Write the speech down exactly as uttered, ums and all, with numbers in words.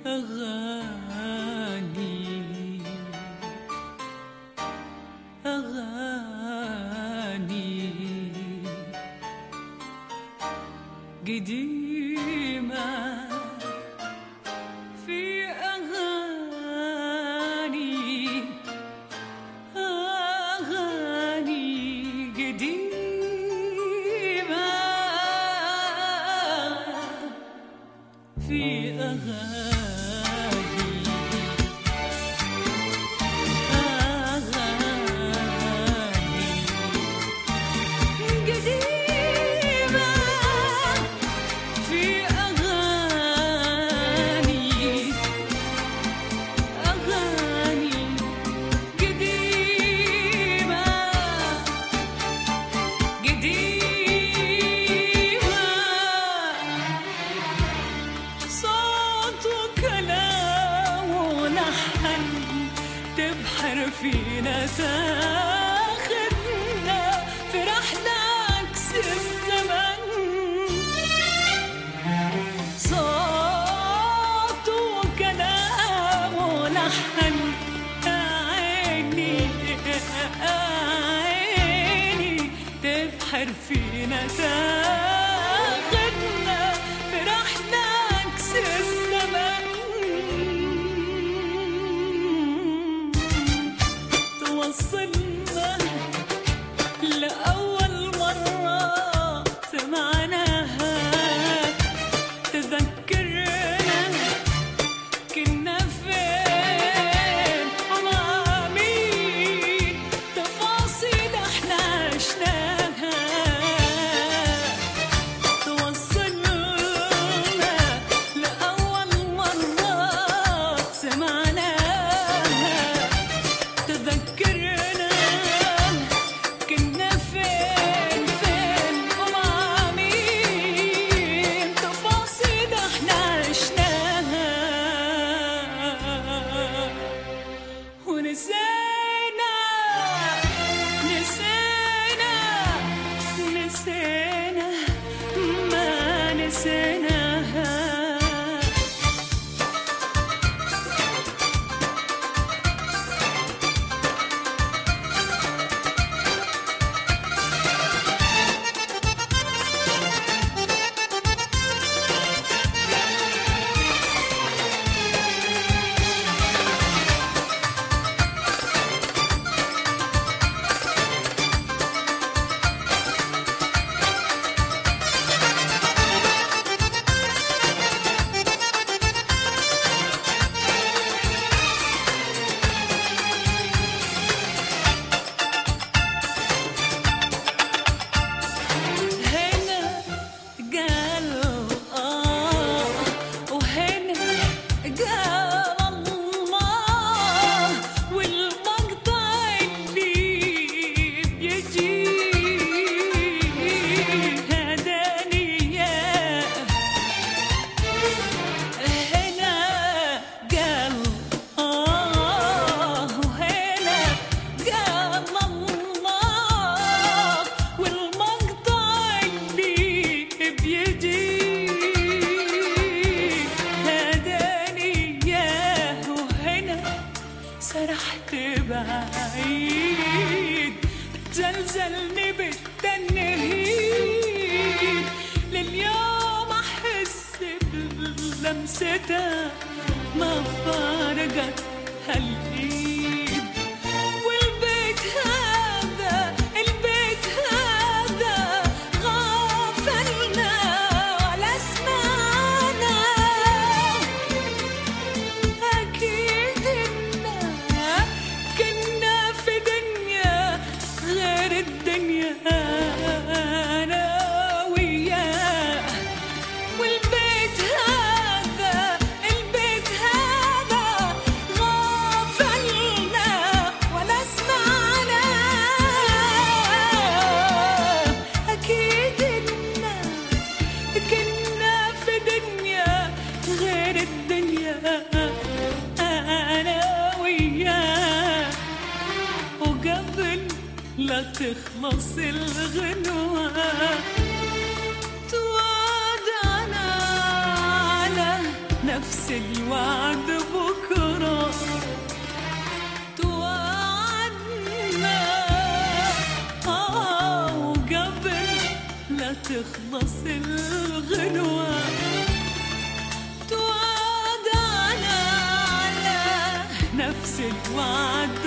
أغاني أغاني قديمة في أغاني أغاني قديمة في أغاني تبحر فينا تاخدنا في رحلة عكس الزمن صوت وكلام ولحن عيني عيني تبحر فينا تاخدنا في رحلة عكس الزمن وصلنا لأول مرة سمعناها تذكرنا كنا فين ومع مين تفاصيل احنا عشناها توصلنا لأول مرة سمعناها تذكرنا كنا فين فين ومع مين تفاصيل احنا عشناها ونسينا نسينا نسينا ما نسيناها سرحت بعيد زلزلني بالتنهيد لليوم أحس بلمستها ما فارقت هالإيد والبيت هذا البيت هذا غافلنا ولا سمعنا أكيد كنا في دنيا غير الدنيا أنا وياه والبيت هذا البيت هذا غافلنا ولا سمعنا أكيد إنا كنا في دنيا غير الدنيا أنا وياه وقبل لا تخلص الغنوة توعدنا على نفس نفس الوعد بكرة توعدنا، آه وقبل لا تخلص الغنوة توعدنا على نفس الوعد